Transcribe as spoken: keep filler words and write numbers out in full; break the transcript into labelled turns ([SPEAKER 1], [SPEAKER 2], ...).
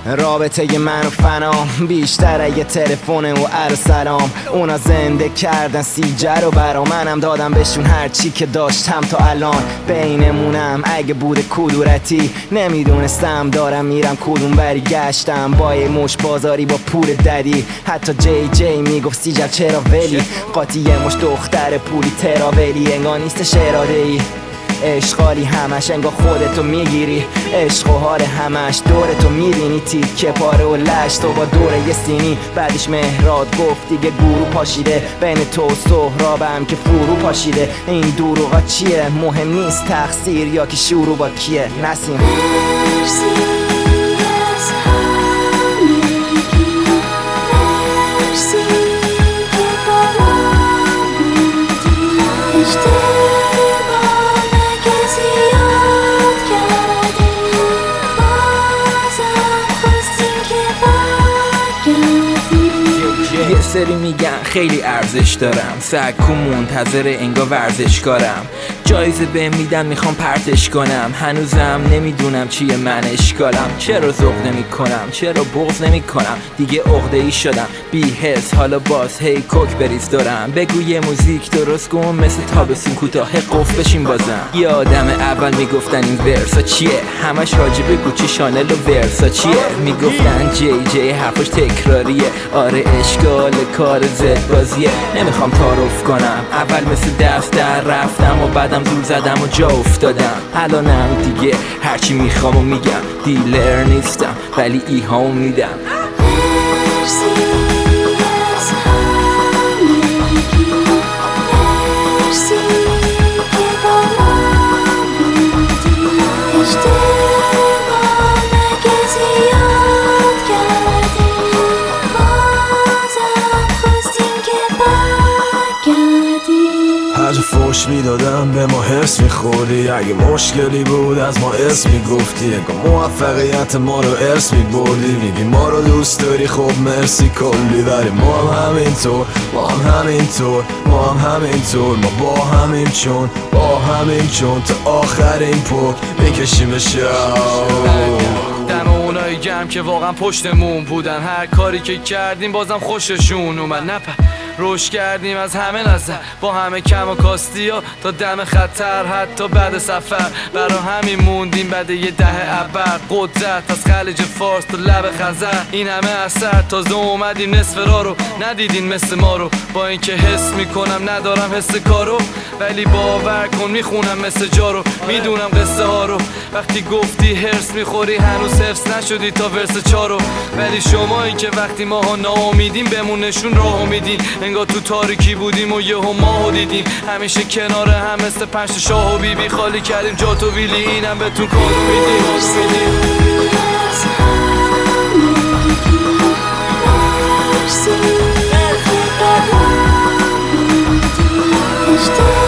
[SPEAKER 1] رابطه من و فنام بیشتر یه تلفن و ار سلام. اونا زنده کردن سیجر و برا منم دادم بهشون هر چی که داشتم تا الان. بینمونم اگه بود کدورتی نمیدونستم دارم میرم کدوم بری. گشتم با یه مش بازاری با پول ددی. حتی جی جی میگفت سیجر چرا ولی قاطی یه مش دختر پولی تراولی. انگار نیستش اراده ای اشغالی همش انگار خودتو میگیری. عشق و حال همش دورتو میبینی تیکه پاره و لشت تو با دوره یه سینی. بعدش مهراد گفت دیگه گورو پاشیده بین تو و سهرابم که فرو پاشیده. این دروغا چیه مهم نیست تقصیر یا که شروع با کیه. نسیم
[SPEAKER 2] یه سری میگن خیلی ارزش دارم سکو منتظر انگار ورزشکارم. جایزه بهم میدن میخوام پرتش کنم. هنوزم نمیدونم چیه من اشکالم. چرا ذوق نمی کنم چرا بغض نمی کنم. دیگه عقده ای شدم بی حس حالا باز هی کوک بریز دارم. بگو یه موزیک درست کن مثل تابستون کوتاه قف بشین بازم. یه آدم اول میگفتن این ورسا چیه همش راجب گوچی شانل و ورسا چیه. میگفتن جی جی حرفش تکراریه. آره اشکال کار زد بازیه. نمیخوام تعارف کنم اول مثل دفتر رفتم و بعدم زور زدم و جا افتادم. الانم دیگه هرچی میخوام و میگم. دیلر نیستم ولی ایهام میدم.
[SPEAKER 3] هرجا فوش میدادم به ما حرس میخوردی. اگه مشکلی بود از ما اسم میگفتی. انگار موفقیت ما رو ارث میبردی. میگی ما رو دوست داری خب مرسی کلی. ولی ما هم همینطور ما هم همینطور ما هم همینطور ما با همین چون با همین چون تا آخرین پک میکشیم شو.
[SPEAKER 4] دم اونایی گرم که واقعا پشتمون بودن. هر کاری که کردیم بازم خوششون اومد. نپا روش کردیم از همه نظر با همه کم و کاستی ها تا دم خطر. حتی بعد سفر برا همین موندیم بعد یه دهه ابر. قدرت از خلیج فارس تا لب خزر. این همه اثر تازه اومدیم نصف راه رو ندیدین مثل ما رو. با اینکه حس میکنم ندارم حس کارو ولی باور کن میخونم مثل جارو. میدونم قصه ها رو وقتی گفتی هرس میخوری هنوز حفظ نشدی تا ورس چارو. ولی شما این که وقتی ماها ناامیدیم بهمون نشون راه میدین. انگار تو تاریکی بودیم و یهو ماهو دیدیم. همیشه کنار هم مثل پنج شاه و بیبی خالی کردیم جات و ویلی. اینم بهتون کادو میدیم.